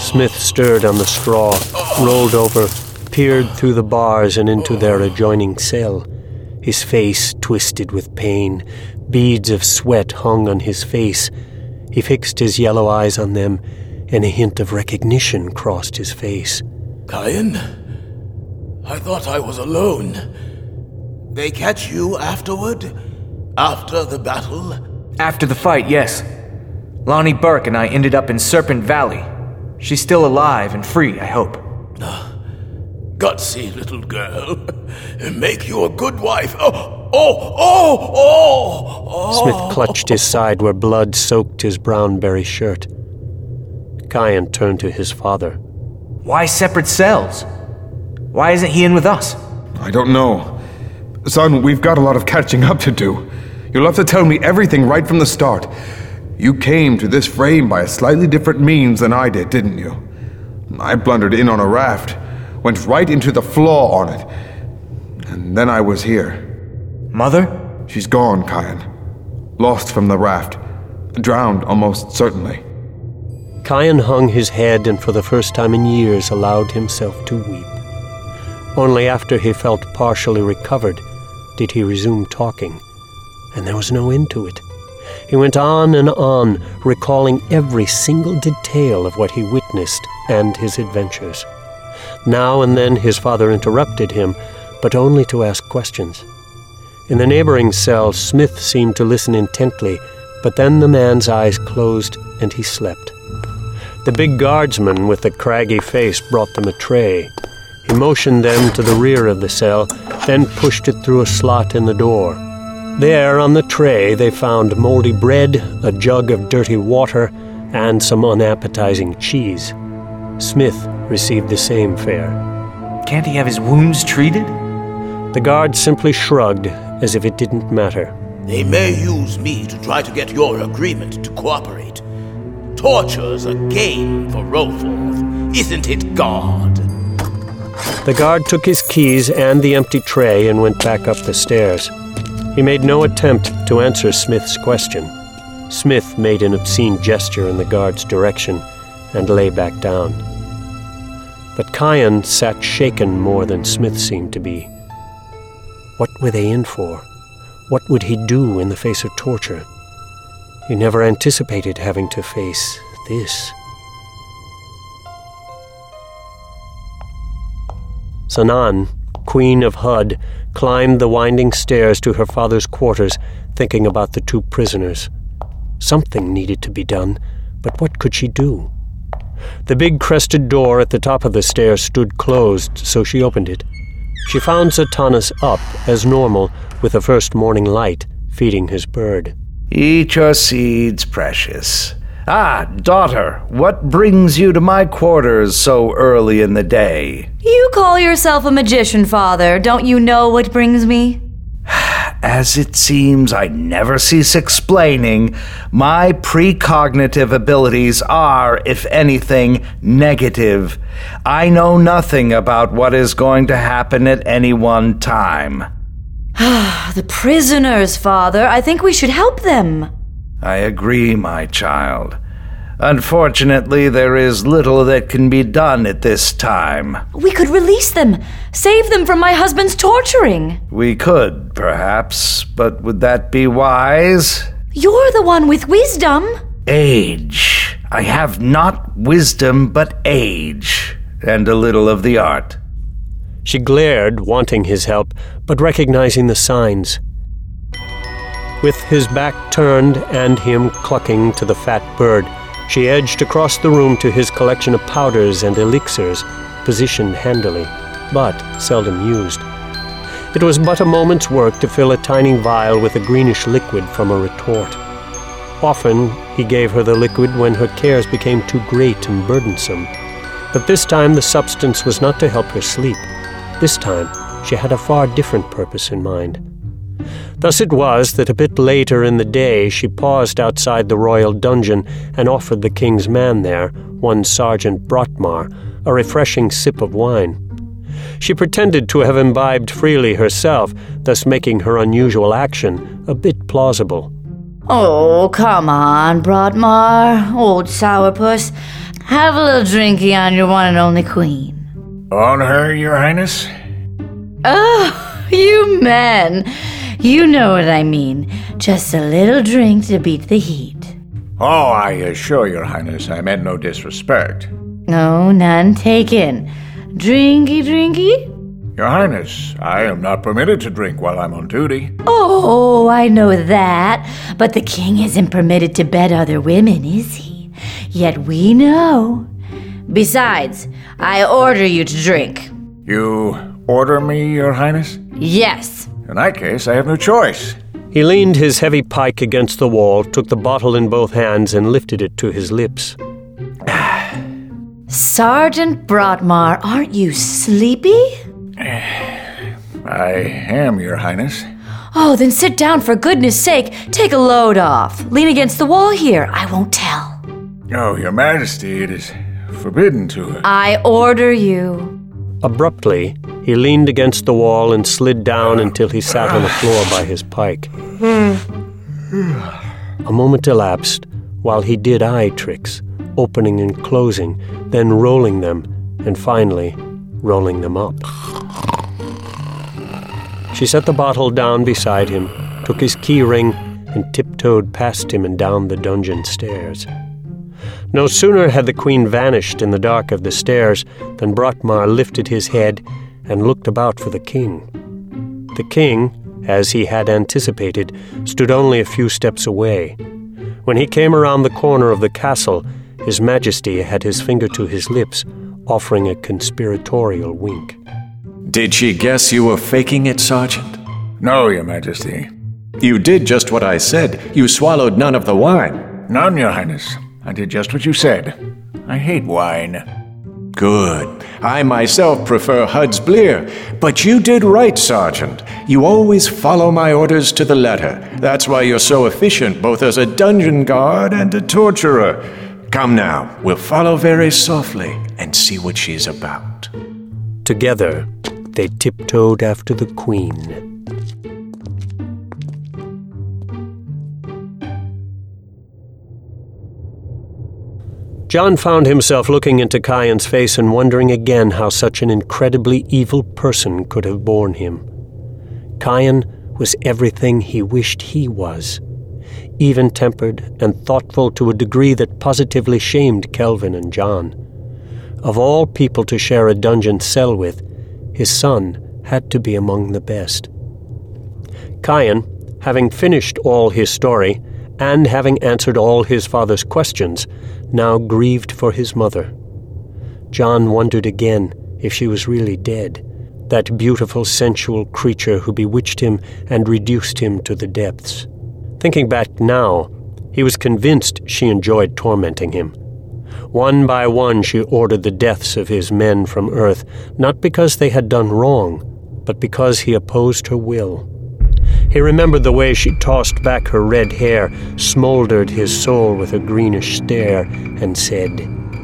Smith stirred on the straw, rolled over, peered through the bars and into their adjoining cell. His face twisted with pain. Beads of sweat hung on his face. He fixed his yellow eyes on them, and a hint of recognition crossed his face. Kian? I thought I was alone. They catch you afterward? After the battle? After the fight, yes. Lonnie Burke and I ended up in Serpent Valley. She's still alive and free, I hope. Gutsy little girl. Make you a good wife. Smith clutched his side where blood soaked his brown-berry shirt. Kian turned to his father. Why separate cells? Why isn't he in with us? I don't know. Son, we've got a lot of catching up to do. You'll have to tell me everything right from the start. You came to this frame by a slightly different means than I did, didn't you? I blundered in on a raft, went right into the flaw on it, and then I was here. Mother? She's gone, Kian. Lost from the raft. Drowned, almost certainly. Kian hung his head and for the first time in years allowed himself to weep. Only after he felt partially recovered did he resume talking, and there was no end to it. He went on and on, recalling every single detail of what he witnessed and his adventures. Now and then his father interrupted him, but only to ask questions. In the neighboring cell, Smith seemed to listen intently, but then the man's eyes closed and he slept. The big guardsman with the craggy face brought them a tray. He motioned them to the rear of the cell, then pushed it through a slot in the door. There, on the tray, they found moldy bread, a jug of dirty water, and some unappetizing cheese. Smith received the same fare. Can't he have his wounds treated? The guard simply shrugged, as if it didn't matter. They may use me to try to get your agreement to cooperate. Torture's a game for Rolforth, isn't it, God? The guard took his keys and the empty tray and went back up the stairs. He made no attempt to answer Smith's question. Smith made an obscene gesture in the guard's direction and lay back down. But Kian sat shaken more than Smith seemed to be. What were they in for? What would he do in the face of torture? He never anticipated having to face this. Sanan, Queen of Hud, climbed the winding stairs to her father's quarters, thinking about the two prisoners. Something needed to be done, but what could she do? The big crested door at the top of the stairs stood closed, so she opened it. She found Zatannas up, as normal, with the first morning light, feeding his bird. Eat your seeds, precious. Daughter, what brings you to my quarters so early in the day? You call yourself a magician, Father. Don't you know what brings me? As it seems I never cease explaining, my precognitive abilities are, if anything, negative. I know nothing about what is going to happen at any one time. The prisoners, Father. I think we should help them. I agree, my child. Unfortunately, there is little that can be done at this time. We could release them, save them from my husband's torturing. We could, perhaps, but would that be wise? You're the one with wisdom. Age. I have not wisdom, but age, and a little of the art. She glared, wanting his help, but recognizing the signs. With his back turned and him clucking to the fat bird, she edged across the room to his collection of powders and elixirs, positioned handily, but seldom used. It was but a moment's work to fill a tiny vial with a greenish liquid from a retort. Often he gave her the liquid when her cares became too great and burdensome. But this time the substance was not to help her sleep. This time she had a far different purpose in mind. Thus it was that a bit later in the day she paused outside the royal dungeon and offered the king's man there, one Sergeant Brotmar, a refreshing sip of wine. She pretended to have imbibed freely herself, thus making her unusual action a bit plausible. Oh, come on, Brodmar, old sourpuss. Have a little drinky on your one and only queen. On her, Your Highness? Oh, you men. You know what I mean. Just a little drink to beat the heat. Oh, I assure Your Highness I meant no disrespect. No, none taken. Drinky, drinky? Your Highness, I am not permitted to drink while I'm on duty. Oh, I know that. But the king isn't permitted to bed other women, is he? Yet we know. Besides, I order you to drink. You order me, Your Highness? Yes. In that case, I have no choice. He leaned his heavy pike against the wall, took the bottle in both hands, and lifted it to his lips. Sergeant Brodmar, aren't you sleepy? I am, Your Highness. Oh, then sit down for goodness sake. Take a load off. Lean against the wall here. I won't tell. Oh, Your Majesty, it is forbidden to... I order you. Abruptly, he leaned against the wall and slid down until he sat on the floor by his pike. A moment elapsed while he did eye tricks, opening and closing, then rolling them, and finally rolling them up. She set the bottle down beside him, took his key ring, and tiptoed past him and down the dungeon stairs. No sooner had the queen vanished in the dark of the stairs than Brodmar lifted his head and looked about for the king. The king, as he had anticipated, stood only a few steps away. When he came around the corner of the castle, His Majesty had his finger to his lips, offering a conspiratorial wink. Did she guess you were faking it, Sergeant? No, Your Majesty. You did just what I said. You swallowed none of the wine. None, Your Highness. I did just what you said. I hate wine. Good. I myself prefer Hud's Bleer. But you did right, Sergeant. You always follow my orders to the letter. That's why you're so efficient, both as a dungeon guard and a torturer. Come now, we'll follow very softly and see what she's about. Together, they tiptoed after the queen. John found himself looking into Kian's face and wondering again how such an incredibly evil person could have borne him. Kian was everything he wished he was, even-tempered and thoughtful to a degree that positively shamed Kelvin and John. Of all people to share a dungeon cell with, his son had to be among the best. Kian, having finished all his story, and having answered all his father's questions, now grieved for his mother. John wondered again if she was really dead, that beautiful, sensual creature who bewitched him and reduced him to the depths. Thinking back now, he was convinced she enjoyed tormenting him. One by one she ordered the deaths of his men from Earth, not because they had done wrong, but because he opposed her will. He remembered the way she tossed back her red hair, smoldered his soul with a greenish stare, and said,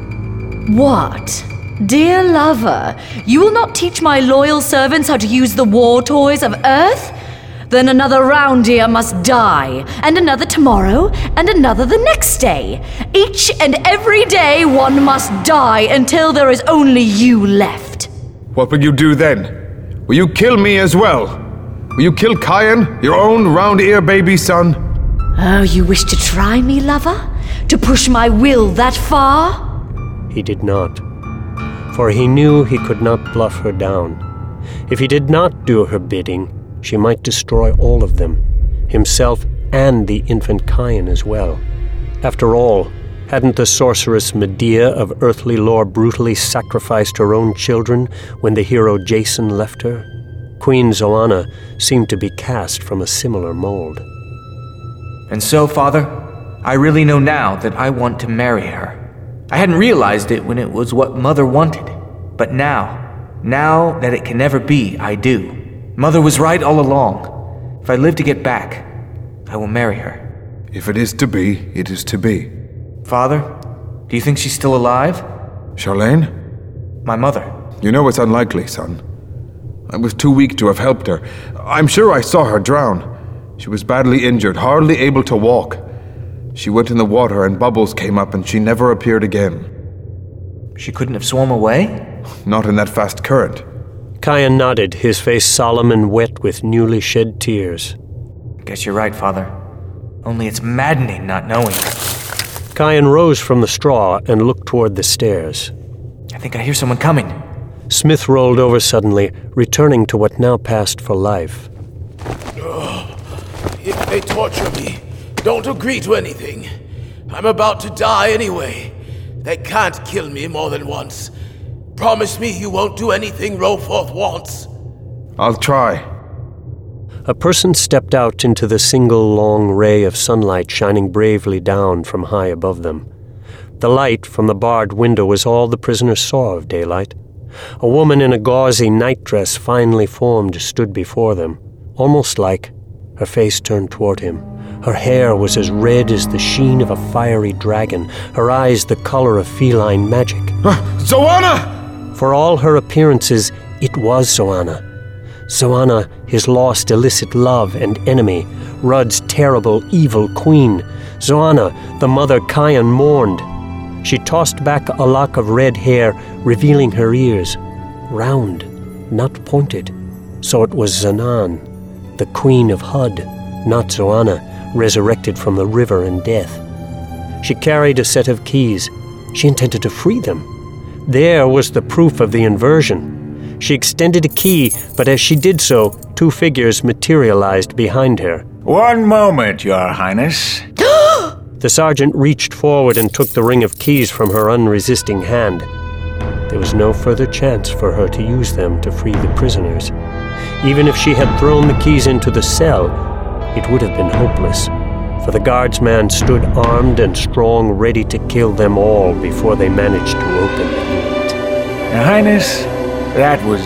What? Dear lover, you will not teach my loyal servants how to use the war toys of Earth? Then another Roundier must die, and another tomorrow, and another the next day. Each and every day one must die until there is only you left. What will you do then? Will you kill me as well? Will you kill Kian, your own round-ear baby son? Oh, you wish to try me, lover? To push my will that far? He did not, for he knew he could not bluff her down. If he did not do her bidding, she might destroy all of them, himself and the infant Kian as well. After all, hadn't the sorceress Medea of earthly lore brutally sacrificed her own children when the hero Jason left her? Queen Zoanna seemed to be cast from a similar mold. And so, Father, I really know now that I want to marry her. I hadn't realized it when it was what Mother wanted. But now that it can never be, I do. Mother was right all along. If I live to get back, I will marry her. If it is to be, it is to be. Father, do you think she's still alive? Charlene? My mother. You know it's unlikely, son. I was too weak to have helped her. I'm sure I saw her drown. She was badly injured, hardly able to walk. She went in the water and bubbles came up and she never appeared again. She couldn't have swum away? Not in that fast current. Kion nodded, his face solemn and wet with newly shed tears. Guess you're right, Father. Only it's maddening not knowing. Kion rose from the straw and looked toward the stairs. I think I hear someone coming. Smith rolled over suddenly, returning to what now passed for life. If they torture me, don't agree to anything. I'm about to die anyway. They can't kill me more than once. Promise me you won't do anything Roforth wants. I'll try. A person stepped out into the single long ray of sunlight shining bravely down from high above them. The light from the barred window was all the prisoners saw of daylight. A woman in a gauzy nightdress finely formed stood before them, almost like, her face turned toward him. Her hair was as red as the sheen of a fiery dragon, her eyes the color of feline magic. Zoanna! For all her appearances, it was Zoanna. Zoanna, his lost illicit love and enemy, Rudd's terrible, evil queen. Zoanna, the mother Kion mourned. She tossed back a lock of red hair, revealing her ears. Round, not pointed. So it was Zanan, the queen of Hud, not Zoanna, resurrected from the river and death. She carried a set of keys. She intended to free them. There was the proof of the inversion. She extended a key, but as she did so, two figures materialized behind her. One moment, Your Highness. The sergeant reached forward and took the ring of keys from her unresisting hand. There was no further chance for her to use them to free the prisoners. Even if she had thrown the keys into the cell, it would have been hopeless, for the guardsman stood armed and strong, ready to kill them all before they managed to open the gate. Your Highness, that was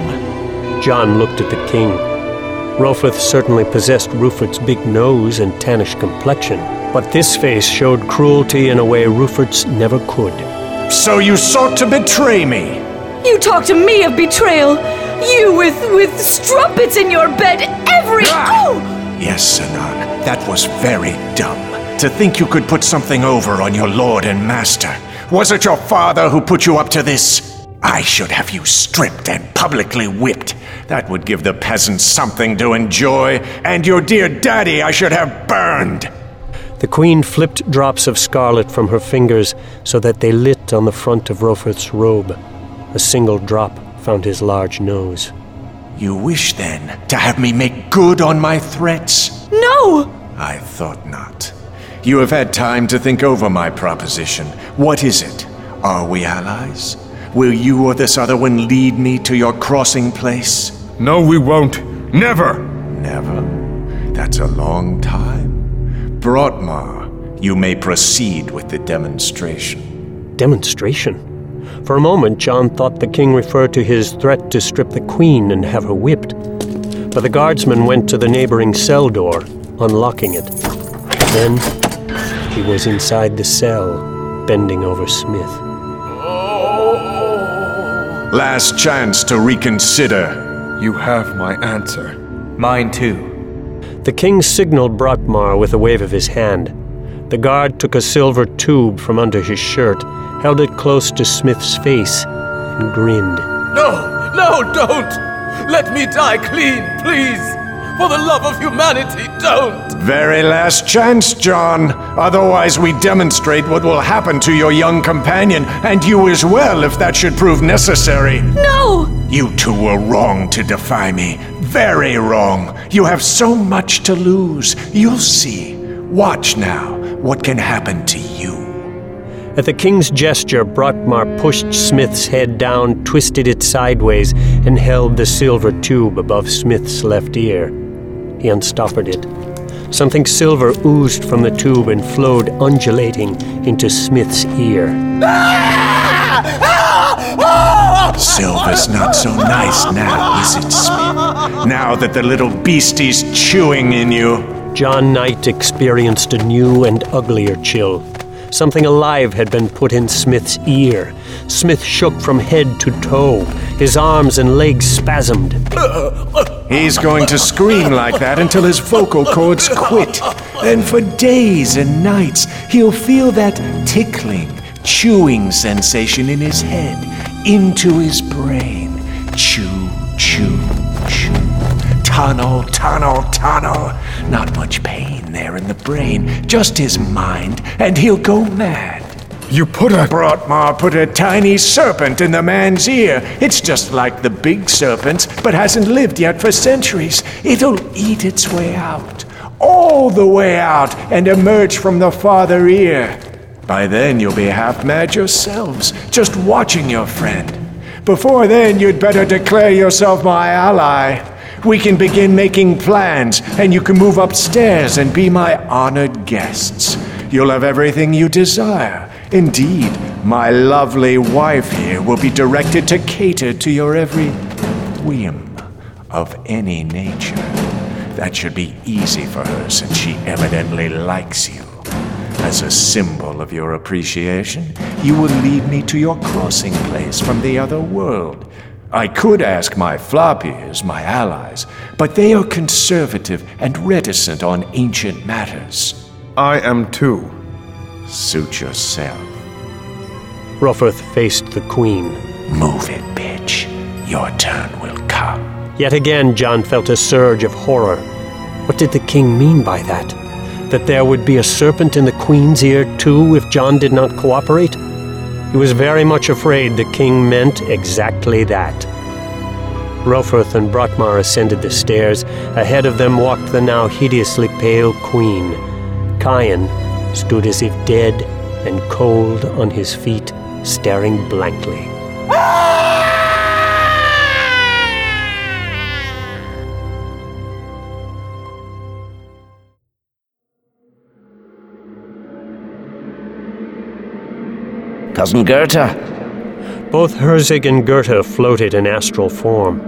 dumb. John looked at the king. Roforth certainly possessed Rupert's big nose and tannish complexion, but this face showed cruelty in a way Rupert's never could. So you sought to betray me? You talk to me of betrayal. You with strumpets in your bed every... Oh! Yes, Zanan, that was very dumb. To think you could put something over on your lord and master. Was it your father who put you up to this? I should have you stripped and publicly whipped. That would give the peasants something to enjoy, and your dear daddy I should have burned. The queen flipped drops of scarlet from her fingers so that they lit on the front of Roforth's robe. A single drop found his large nose. You wish, then, to have me make good on my threats? No! I thought not. You have had time to think over my proposition. What is it? Are we allies? Will you or this other one lead me to your crossing place? No, we won't. Never! Never? That's a long time. Brotmar, you may proceed with the demonstration. Demonstration? For a moment, John thought the king referred to his threat to strip the queen and have her whipped. But the guardsman went to the neighboring cell door, unlocking it. Then he was inside the cell, bending over Smith. Last chance to reconsider. You have my answer. Mine too. The king signaled Brotmar with a wave of his hand. The guard took a silver tube from under his shirt, held it close to Smith's face, and grinned. No, don't! Let me die clean, please! For the love of humanity, don't! Very last chance, John. Otherwise we demonstrate what will happen to your young companion, and you as well if that should prove necessary. No! You two were wrong to defy me. Very wrong. You have so much to lose. You'll see. Watch now what can happen to you. At the king's gesture, Brotmar pushed Smith's head down, twisted it sideways, and held the silver tube above Smith's left ear. He unstoppered it. Something silver oozed from the tube and flowed undulating into Smith's ear. Silver's not so nice now, is it, Smith? Now that the little beastie's chewing in you. John Knight experienced a new and uglier chill. Something alive had been put in Smith's ear. Smith shook from head to toe. His arms and legs spasmed. He's going to scream like that until his vocal cords quit. And for days and nights, he'll feel that tickling, chewing sensation in his head, into his brain. Chew, chew, chew. Tunnel, tunnel, tunnel. Not much pain there in the brain, just his mind, and he'll go mad. You put Brotmar put a tiny serpent in the man's ear. It's just like the big serpents, but hasn't lived yet for centuries. It'll eat its way out, all the way out, and emerge from the farther ear. By then you'll be half mad yourselves, just watching your friend. Before then, you'd better declare yourself my ally. We can begin making plans, and you can move upstairs and be my honored guests. You'll have everything you desire. Indeed, my lovely wife here will be directed to cater to your every whim of any nature. That should be easy for her, since she evidently likes you. As a symbol of your appreciation, you will lead me to your crossing place from the other world. I could ask my Floppiers, my allies, but they are conservative and reticent on ancient matters. I am too. Suit yourself. Roferth faced the queen. Move it, bitch. Your turn will come. Yet again John felt a surge of horror. What did the king mean by that? That there would be a serpent in the queen's ear too if John did not cooperate? He was very much afraid the king meant exactly that. Roferth and Brotmar ascended the stairs. Ahead of them walked the now hideously pale queen. Kian stood as if dead and cold on his feet, staring blankly. Cousin Goethe. Both Herzig and Goethe floated in astral form.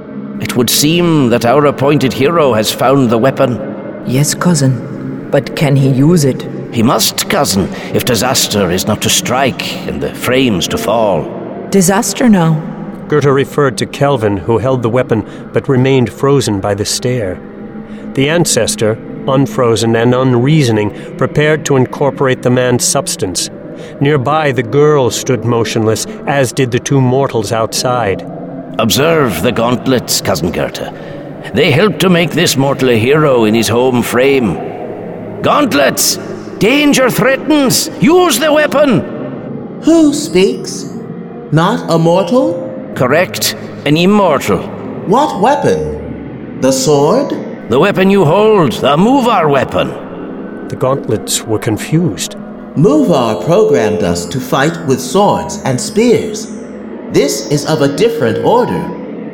It would seem that our appointed hero has found the weapon. Yes, cousin. But can he use it? He must, cousin, if disaster is not to strike and the frames to fall. Disaster now? Goethe referred to Kelvin, who held the weapon but remained frozen by the stair. The ancestor, unfrozen and unreasoning, prepared to incorporate the man's substance. Nearby, the girl stood motionless, as did the two mortals outside. Observe the gauntlets, cousin Goethe. They help to make this mortal a hero in his home frame. Gauntlets! Danger threatens! Use the weapon! Who speaks? Not a mortal? Correct. An immortal. What weapon? The sword? The weapon you hold, the Muvar weapon. The gauntlets were confused. Muvar programmed us to fight with swords and spears. This is of a different order.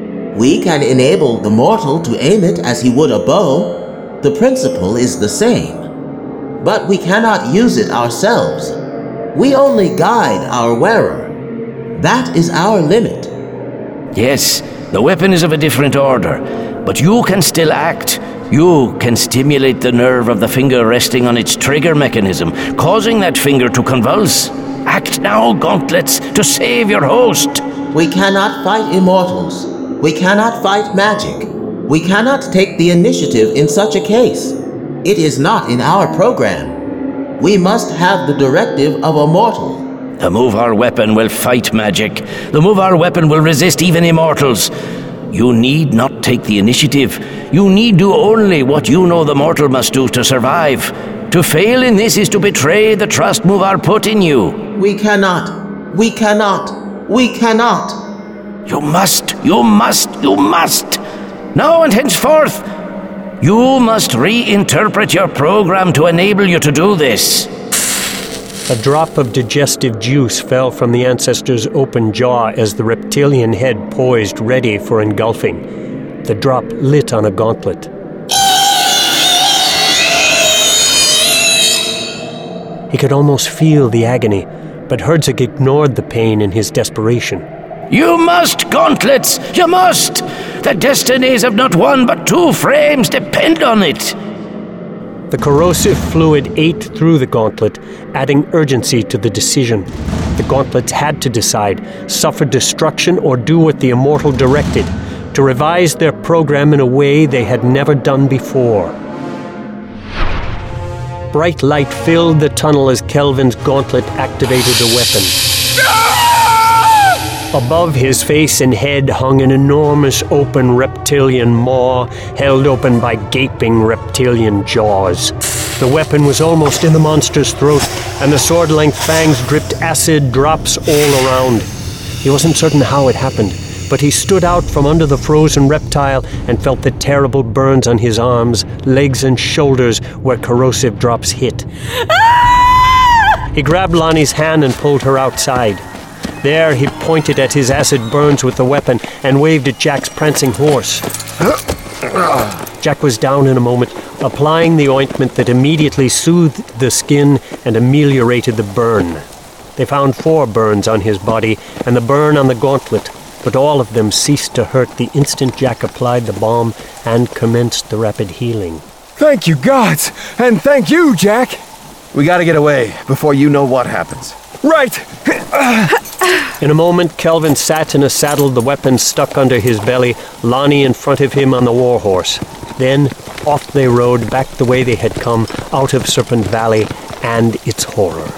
We can enable the mortal to aim it as he would a bow. The principle is the same. But we cannot use it ourselves. We only guide our wearer. That is our limit. Yes, the weapon is of a different order, but you can still act. You can stimulate the nerve of the finger resting on its trigger mechanism, causing that finger to convulse. Act now, gauntlets, to save your host. We cannot fight immortals. We cannot fight magic. We cannot take the initiative in such a case. It is not in our program. We must have the directive of a mortal. The Muvar weapon will fight magic. The Muvar weapon will resist even immortals. You need not take the initiative. You need do only what you know the mortal must do to survive. To fail in this is to betray the trust Muvar put in you. We cannot. We cannot. We cannot. You must. You must. You must. Now and henceforth, you must reinterpret your program to enable you to do this. A drop of digestive juice fell from the ancestor's open jaw as the reptilian head poised ready for engulfing. The drop lit on a gauntlet. He could almost feel the agony, but Herzig ignored the pain in his desperation. You must, gauntlets! You must! The destinies of not one but two frames depend on it! The corrosive fluid ate through the gauntlet, adding urgency to the decision. The gauntlets had to decide, suffer destruction or do what the immortal directed. to revise their program in a way they had never done before. Bright light filled the tunnel as Kelvin's gauntlet activated the weapon. Above his face and head hung an enormous open reptilian maw, held open by gaping reptilian jaws. The weapon was almost in the monster's throat, and the sword-length fangs dripped acid drops all around. He wasn't certain how it happened, but he stood out from under the frozen reptile and felt the terrible burns on his arms, legs, and shoulders where corrosive drops hit. He grabbed Lonnie's hand and pulled her outside. There, he pointed at his acid burns with the weapon and waved at Jack's prancing horse. Jack was down in a moment, applying the ointment that immediately soothed the skin and ameliorated the burn. They found 4 burns on his body and the burn on the gauntlet, but all of them ceased to hurt the instant Jack applied the balm and commenced the rapid healing. Thank you, gods, and thank you, Jack. We gotta get away before you know what happens. Right. In a moment, Kelvin sat in a saddle, the weapon stuck under his belly, Lonnie in front of him on the warhorse. Then, off they rode back the way they had come, out of Serpent Valley and its horror.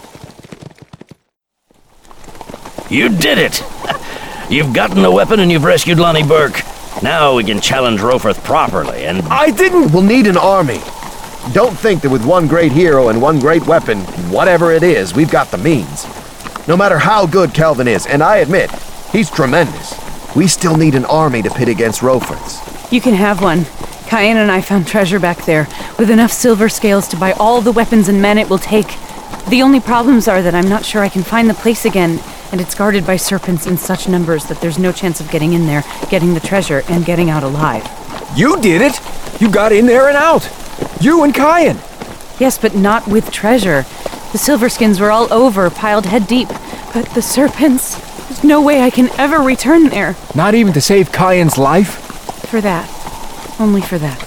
You did it! You've gotten the weapon and you've rescued Lonnie Burke. Now we can challenge Roforth properly, and... I didn't! We'll need an army. Don't think that with one great hero and one great weapon, whatever it is, we've got the means. No matter how good Kelvin is, and I admit, he's tremendous, we still need an army to pit against Roforth's. You can have one. Cayenne and I found treasure back there, with enough silver scales to buy all the weapons and men it will take. The only problems are that I'm not sure I can find the place again, and it's guarded by serpents in such numbers that there's no chance of getting in there, getting the treasure, and getting out alive. You did it! You got in there and out! You and Cayenne! Yes, but not with treasure. The silverskins were all over, piled head deep. But the serpents... There's no way I can ever return there. Not even to save Cayenne's life? For that. Only for that.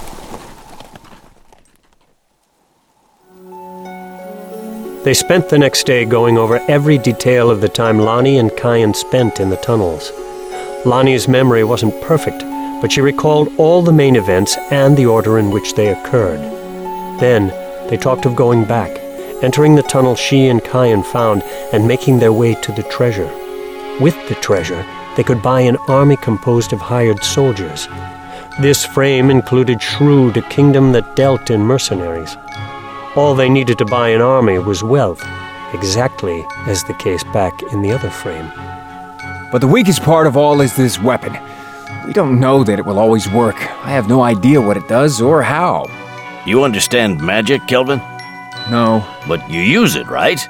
They spent the next day going over every detail of the time Lonnie and Cayenne spent in the tunnels. Lonnie's memory wasn't perfect, but she recalled all the main events and the order in which they occurred. Then, they talked of going back, entering the tunnel she and Cayenne found, and making their way to the treasure. With the treasure, they could buy an army composed of hired soldiers. This frame included Shrewd, a kingdom that dealt in mercenaries. All they needed to buy an army was wealth, exactly as the case back in the other frame. But the weakest part of all is this weapon. We don't know that it will always work. I have no idea what it does or how. You understand magic, Kelvin? No. But you use it, right?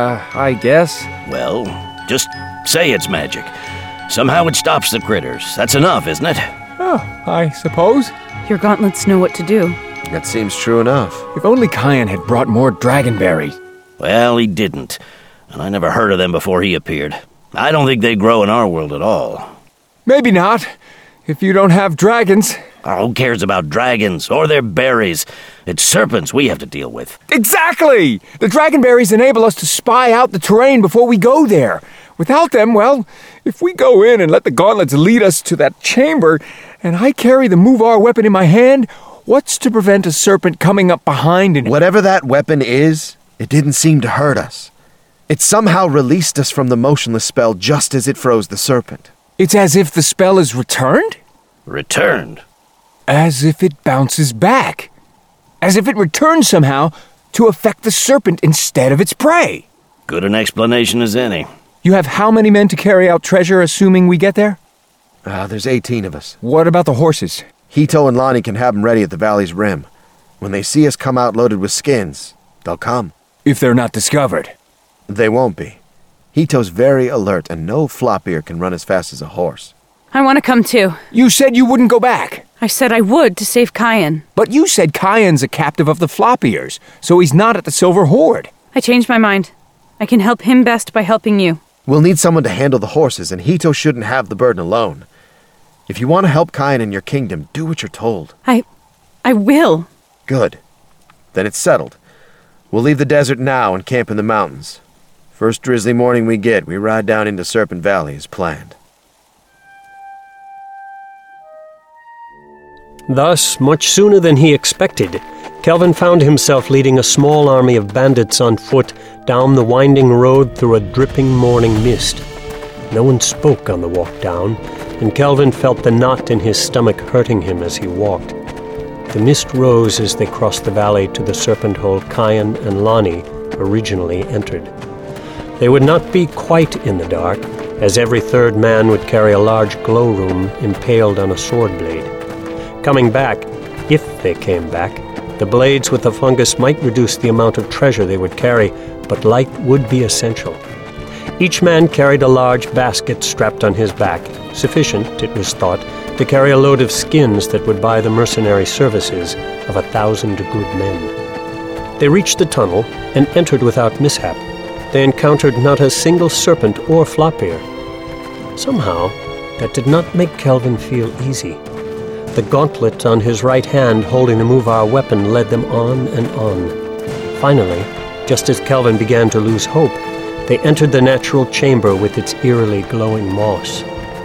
I guess. Well, just say it's magic. Somehow it stops the critters. That's enough, isn't it? Oh, I suppose. Your gauntlets know what to do. That seems true enough. If only Cayenne had brought more dragonberries. Well, he didn't. And I never heard of them before he appeared. I don't think they grow in our world at all. Maybe not. If you don't have dragons. Oh, who cares about dragons or their berries? It's serpents we have to deal with. Exactly! The dragonberries enable us to spy out the terrain before we go there. Without them, well, if we go in and let the gauntlets lead us to that chamber, and I carry the Muvar weapon in my hand, what's to prevent a serpent coming up behind and... Whatever that weapon is, it didn't seem to hurt us. It somehow released us from the motionless spell just as it froze the serpent. It's as if the spell is returned? Returned? As if it bounces back. As if it returns somehow to affect the serpent instead of its prey. Good an explanation as any. You have how many men to carry out treasure, assuming we get there? There's 18 of us. What about the horses? Hito and Lonnie can have them ready at the valley's rim. When they see us come out loaded with skins, they'll come. If they're not discovered. They won't be. Hito's very alert, and no flop-ear can run as fast as a horse. I want to come too. You said you wouldn't go back. I said I would to save Cayenne. But you said Cayenne's a captive of the flop-ears, so he's not at the Silver Horde. I changed my mind. I can help him best by helping you. We'll need someone to handle the horses, and Hito shouldn't have the burden alone. If you want to help Cayenne in your kingdom, do what you're told. I will. Good. Then it's settled. We'll leave the desert now and camp in the mountains. First drizzly morning we get, we ride down into Serpent Valley as planned. Thus, much sooner than he expected, Kelvin found himself leading a small army of bandits on foot down the winding road through a dripping morning mist. No one spoke on the walk down, and Kelvin felt the knot in his stomach hurting him as he walked. The mist rose as they crossed the valley to the serpent hole Kian and Lonnie originally entered. They would not be quite in the dark, as every third man would carry a large glow room impaled on a sword blade. Coming back, if they came back, the blades with the fungus might reduce the amount of treasure they would carry, but light would be essential. Each man carried a large basket strapped on his back, sufficient, it was thought, to carry a load of skins that would buy the mercenary services of 1,000 good men. They reached the tunnel and entered without mishap. They encountered not a single serpent or Flopir. Somehow, that did not make Kelvin feel easy. The gauntlet on his right hand holding the Muvar weapon led them on and on. Finally, just as Kelvin began to lose hope, they entered the natural chamber with its eerily glowing moss.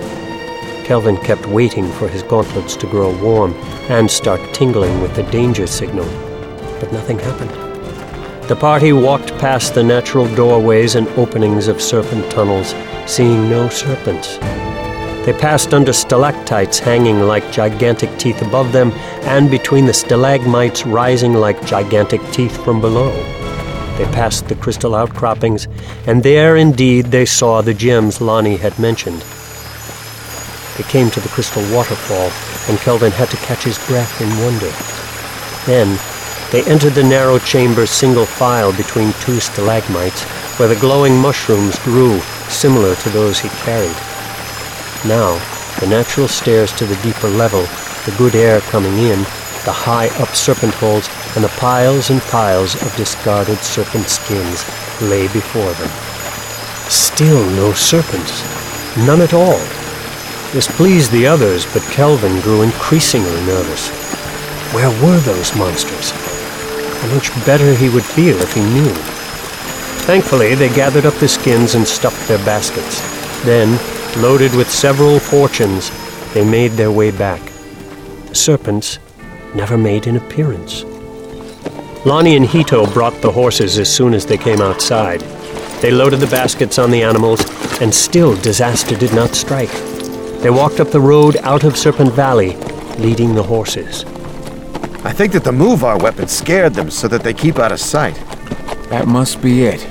Kelvin kept waiting for his gauntlets to grow warm and start tingling with the danger signal, but nothing happened. The party walked past the natural doorways and openings of serpent tunnels, seeing no serpents. They passed under stalactites hanging like gigantic teeth above them, and between the stalagmites rising like gigantic teeth from below. They passed the crystal outcroppings, and there indeed they saw the gems Lonnie had mentioned. They came to the crystal waterfall, and Kelvin had to catch his breath in wonder. Then they entered the narrow chamber single file between two stalagmites, where the glowing mushrooms grew, similar to those he carried. Now, the natural stairs to the deeper level, the good air coming in, the high-up serpent holes, and the piles and piles of discarded serpent skins lay before them. Still no serpents. None at all. This pleased the others, but Kelvin grew increasingly nervous. Where were those monsters? How much better he would feel if he knew. Thankfully, they gathered up the skins and stuffed their baskets. Then, loaded with several fortunes, they made their way back. The serpents never made an appearance. Lonnie and Hito brought the horses as soon as they came outside. They loaded the baskets on the animals, and still disaster did not strike. They walked up the road out of Serpent Valley, leading the horses. I think that the Muvar weapon scared them so that they keep out of sight. That must be it.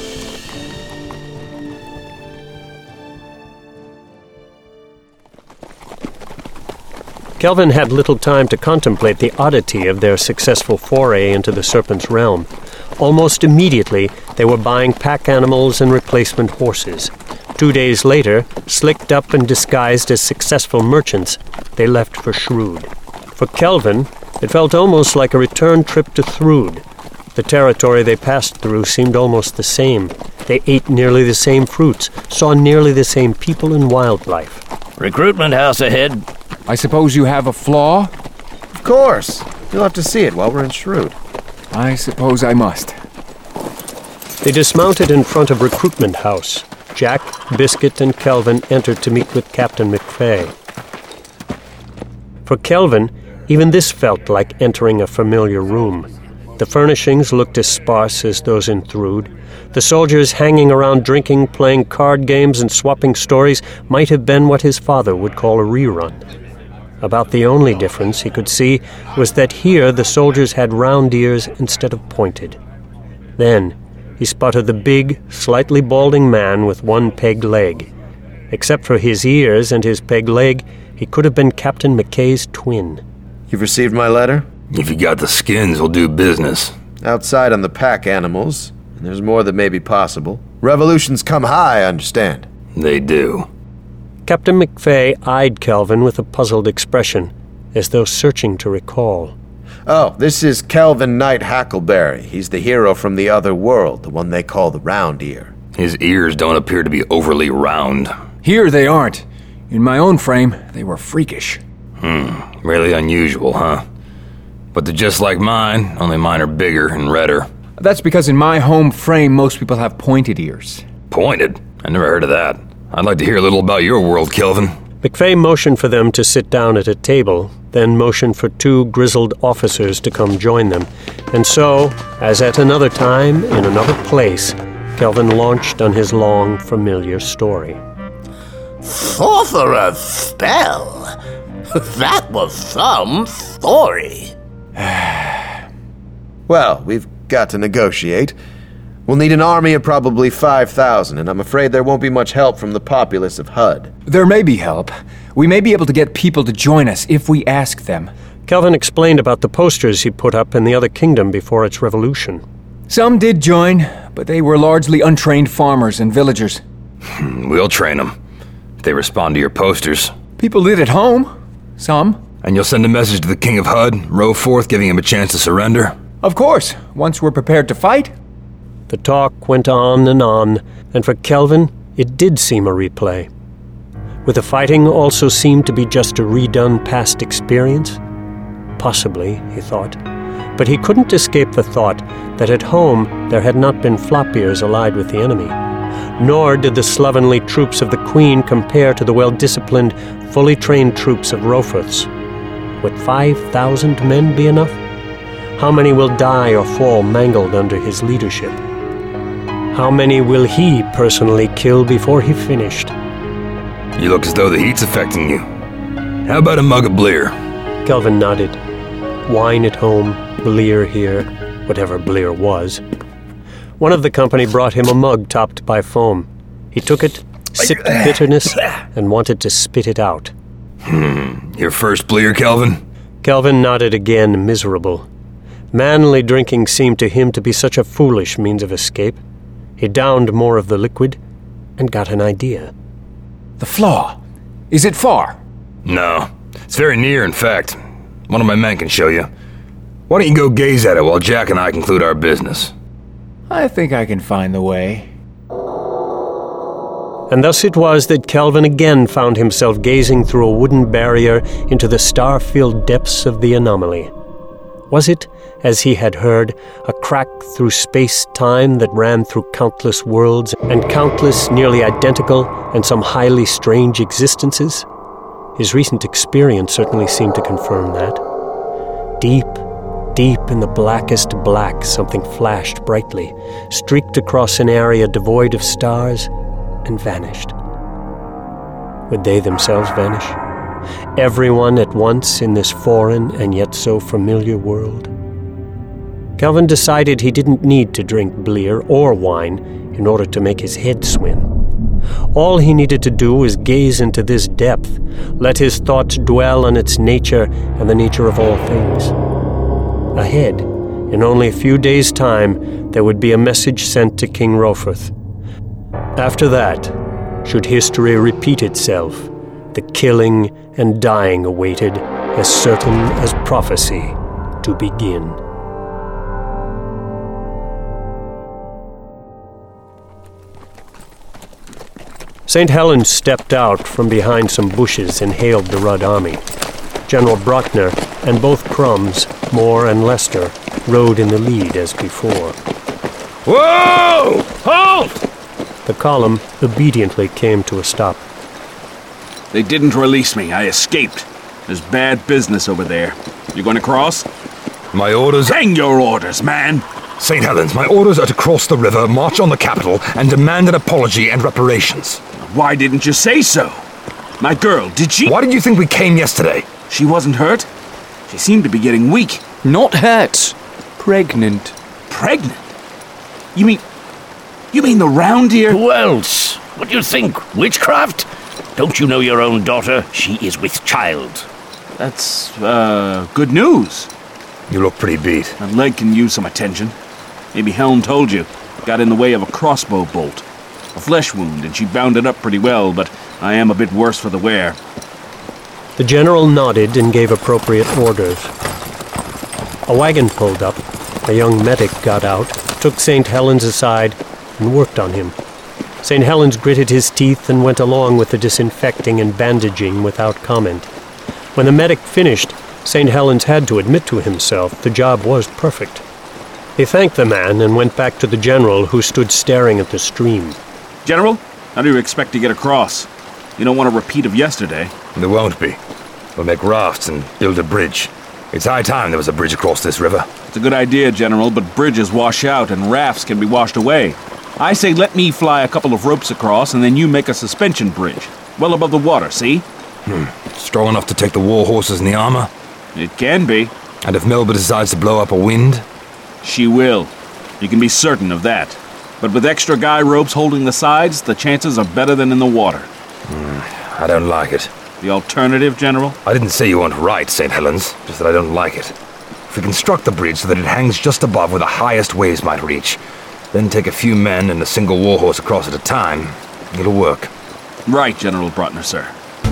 Kelvin had little time to contemplate the oddity of their successful foray into the serpent's realm. Almost immediately, they were buying pack animals and replacement horses. 2 days later, slicked up and disguised as successful merchants, they left for Shrewd. For Kelvin, it felt almost like a return trip to Thrud. The territory they passed through seemed almost the same. They ate nearly the same fruits, saw nearly the same people and wildlife. Recruitment house ahead. I suppose you have a flaw? Of course. You'll have to see it while we're in Shrewd. I suppose I must. They dismounted in front of Recruitment House. Jack, Biscuit, and Kelvin entered to meet with Captain McFay. For Kelvin, even this felt like entering a familiar room. The furnishings looked as sparse as those in Thrud. The soldiers hanging around drinking, playing card games, and swapping stories might have been what his father would call a rerun. About the only difference he could see was that here the soldiers had round ears instead of pointed. Then he spotted the big, slightly balding man with one pegged leg. Except for his ears and his pegged leg, he could have been Captain McKay's twin. You've received my letter? If you got the skins, we'll do business. Outside on the pack animals, and there's more that may be possible. Revolutions come high, I understand. They do. Captain McFay eyed Kelvin with a puzzled expression, as though searching to recall. Oh, this is Kelvin Knight Hackleberry. He's the hero from the other world, the one they call the Round Ear. His ears don't appear to be overly round. Here they aren't. In my own frame, they were freakish. Really unusual, huh? But they're just like mine, only mine are bigger and redder. That's because in my home frame, most people have pointed ears. Pointed? I never heard of that. I'd like to hear a little about your world, Kelvin. McFay motioned for them to sit down at a table, then motioned for 2 grizzled officers to come join them. And so, as at another time, in another place, Kelvin launched on his long, familiar story. Sorcerer's spell? That was some story. Well, we've got to negotiate. We'll need an army of probably 5,000, and I'm afraid there won't be much help from the populace of Hud. There may be help. We may be able to get people to join us if we ask them. Kelvin explained about the posters he put up in the other kingdom before its revolution. Some did join, but they were largely untrained farmers and villagers. We'll train them. If they respond to your posters. People did at home. Some. And you'll send a message to the King of Hud, Roforth, giving him a chance to surrender? Of course, once we're prepared to fight. The talk went on, and for Kelvin, it did seem a replay. Would the fighting also seem to be just a redone past experience? Possibly, he thought. But he couldn't escape the thought that at home there had not been flop-ears allied with the enemy. Nor did the slovenly troops of the Queen compare to the well-disciplined, fully trained troops of Roforth's. Would 5,000 men be enough? How many will die or fall mangled under his leadership? How many will he personally kill before he finished? You look as though the heat's affecting you. How about a mug of Bleer? Kelvin nodded. Wine at home, Bleer here, whatever Bleer was. One of the company brought him a mug topped by foam. He took it, sipped bitterness, and wanted to spit it out. Your first Bleer, Kelvin? Kelvin nodded again, miserable. Manly drinking seemed to him to be such a foolish means of escape. He downed more of the liquid and got an idea. The flaw. Is it far? No. It's very near, in fact. One of my men can show you. Why don't you go gaze at it while Jack and I conclude our business? I think I can find the way. And thus it was that Kelvin again found himself gazing through a wooden barrier into the star-filled depths of the anomaly. Was it, as he had heard, a crack through space-time that ran through countless worlds and countless nearly identical and some highly strange existences? His recent experience certainly seemed to confirm that. Deep in the blackest black, something flashed brightly, streaked across an area devoid of stars, and vanished. Would they themselves vanish? Everyone at once in this foreign and yet so familiar world? Kelvin decided he didn't need to drink Bleer or wine in order to make his head swim. All he needed to do was gaze into this depth, let his thoughts dwell on its nature and the nature of all things. Ahead, in only a few days' time, there would be a message sent to King Roforth. After that, should history repeat itself, the killing and dying awaited, as certain as prophecy to begin. St. Helens stepped out from behind some bushes and hailed the Rudd army. General Bruckner and both Crumbs, Moore and Lester, rode in the lead as before. Whoa! Halt! The column obediently came to a stop. They didn't release me. I escaped. There's bad business over there. You going to cross? My orders... Hang your orders, man! St. Helens, my orders are to cross the river, march on the capital, and demand an apology and reparations. Why didn't you say so? My girl, did she... Why did you think we came yesterday? She wasn't hurt? She seemed to be getting weak. Not hurt. Pregnant. Pregnant? You mean the round ear? Who else? What do you think? Witchcraft? Don't you know your own daughter? She is with child. That's, good news. You look pretty beat. That leg can use some attention. Maybe Helm told you. Got in the way of a crossbow bolt. A flesh wound, and she bound it up pretty well, but I am a bit worse for the wear. The general nodded and gave appropriate orders. A wagon pulled up. A young medic got out, took St. Helens aside, and worked on him. St. Helens gritted his teeth and went along with the disinfecting and bandaging without comment. When the medic finished, St. Helens had to admit to himself the job was perfect. He thanked the man and went back to the general, who stood staring at the stream. General, how do you expect to get across? You don't want a repeat of yesterday. There won't be. We'll make rafts and build a bridge. It's high time there was a bridge across this river. It's a good idea, General, but bridges wash out and rafts can be washed away. I say let me fly a couple of ropes across and then you make a suspension bridge. Well above the water, see? Strong enough to take the war horses and the armor? It can be. And if Melba decides to blow up a wind? She will. You can be certain of that. But with extra guy ropes holding the sides, the chances are better than in the water. I don't like it. The alternative, General? I didn't say you weren't right, St. Helens, just that I don't like it. If we construct the bridge so that it hangs just above where the highest waves might reach, then take a few men and a single warhorse across at a time, it'll work. Right, General Brotner, sir.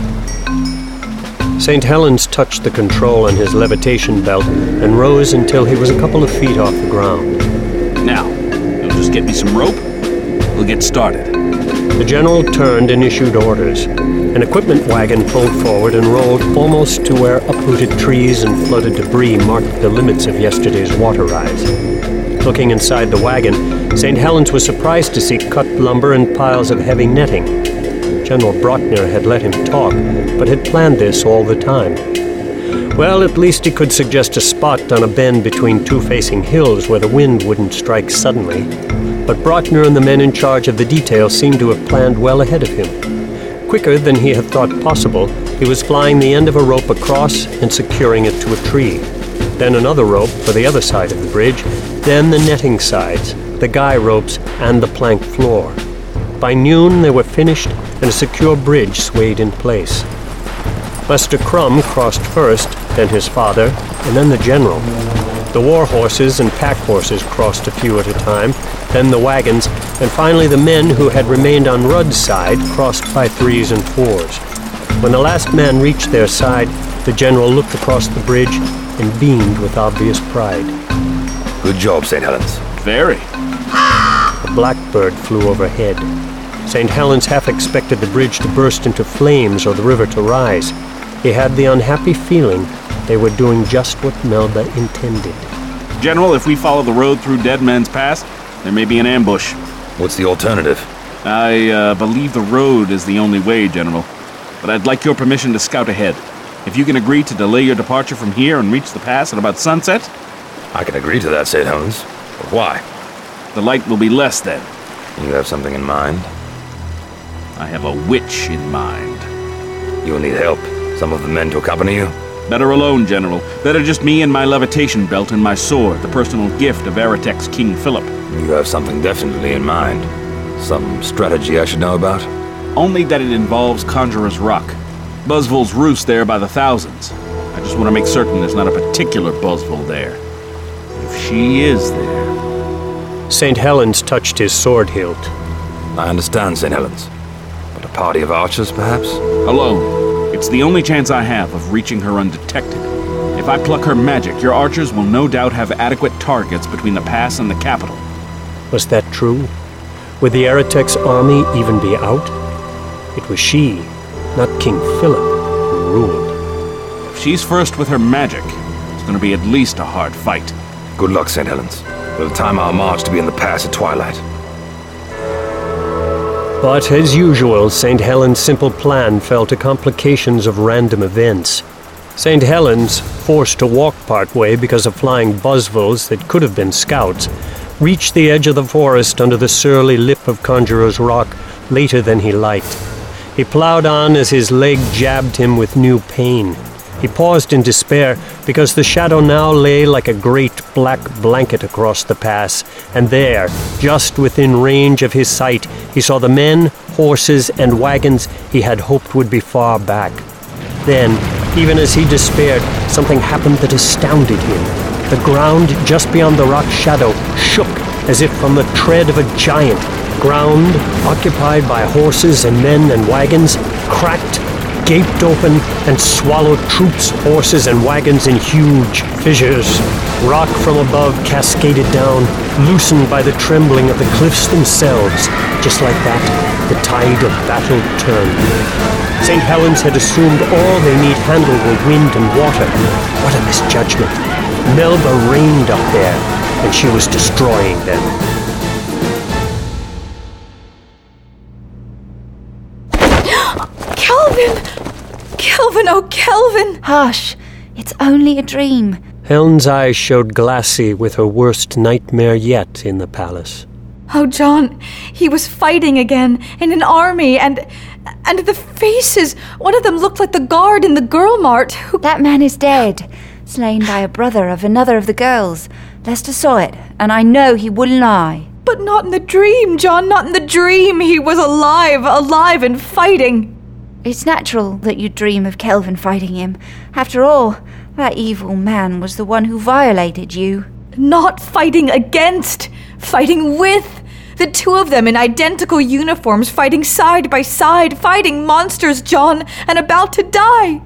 St. Helens touched the control on his levitation belt and rose until he was a couple of feet off the ground. Now, you'll just get me some rope. We'll get started. The general turned and issued orders. An equipment wagon pulled forward and rolled almost to where uprooted trees and flooded debris marked the limits of yesterday's water rise. Looking inside the wagon, St. Helens was surprised to see cut lumber and piles of heavy netting. General Brotner had let him talk, but had planned this all the time. Well, at least he could suggest a spot on a bend between two facing hills where the wind wouldn't strike suddenly. But Brotner and the men in charge of the details seemed to have planned well ahead of him. Quicker than he had thought possible, he was flying the end of a rope across and securing it to a tree. Then another rope for the other side of the bridge, then the netting sides, the guy ropes, and the plank floor. By noon, they were finished, and a secure bridge swayed in place. Lester Crum crossed first, then his father, and then the general. The war horses and pack horses crossed a few at a time, then the wagons, and finally the men who had remained on Rudd's side crossed by threes and fours. When the last man reached their side, the general looked across the bridge and beamed with obvious pride. Good job, St. Helens. Very. A blackbird flew overhead. St. Helens half expected the bridge to burst into flames or the river to rise. He had the unhappy feeling they were doing just what Melba intended. General, if we follow the road through Dead Man's Pass, there may be an ambush. What's the alternative? I believe the road is the only way, General. But I'd like your permission to scout ahead. If you can agree to delay your departure from here and reach the pass at about sunset? I can agree to that, St. Helens. But why? The light will be less then. You have something in mind? I have a witch in mind. You'll need help. Some of the men to accompany you? Better alone, General. Better just me and my levitation belt and my sword, the personal gift of Aratek's King Philip. You have something definitely in mind. Some strategy I should know about? Only that it involves Conjurer's Rock. Buzzvol's roost there by the thousands. I just want to make certain there's not a particular Buzzvol there. If she is there... St. Helens touched his sword hilt. I understand, St. Helens. But a party of archers, perhaps? Alone. It's the only chance I have of reaching her undetected. If I pluck her magic, your archers will no doubt have adequate targets between the pass and the capital. Was that true? Would the Aratek's army even be out? It was she, not King Philip, who ruled. If she's first with her magic, it's going to be at least a hard fight. Good luck, St. Helens. We'll time our march to be in the pass at twilight. But as usual, St. Helens' simple plan fell to complications of random events. St. Helens, forced to walk partway because of flying Buzzvols that could have been scouts, reached the edge of the forest under the surly lip of Conjurer's Rock later than he liked. He plowed on as his leg jabbed him with new pain. He paused in despair because the shadow now lay like a great black blanket across the pass, and there, just within range of his sight, he saw the men, horses, and wagons he had hoped would be far back. Then, even as he despaired, something happened that astounded him. The ground just beyond the rock shadow shook as if from the tread of a giant. Ground, occupied by horses and men and wagons, cracked, gaped open, and swallowed troops, horses, and wagons in huge fissures. Rock from above cascaded down, loosened by the trembling of the cliffs themselves. Just like that, the tide of battle turned. St. Helens had assumed all they need handle were wind and water. What a misjudgment. Melba reigned up there, and she was destroying them. Kelvin, oh Kelvin! Hush, it's only a dream. Helen's eyes showed glassy with her worst nightmare yet in the palace. Oh, John, he was fighting again, in an army, and the faces, one of them looked like the guard in the Girl Mart. That man is dead, slain by a brother of another of the girls. Lester saw it, and I know he wouldn't lie. But not in the dream, John, not in the dream. He was alive and fighting. It's natural that you dream of Kelvin fighting him. After all, that evil man was the one who violated you. Not fighting against, fighting with. The two of them in identical uniforms, fighting side by side, fighting monsters, John, and about to die.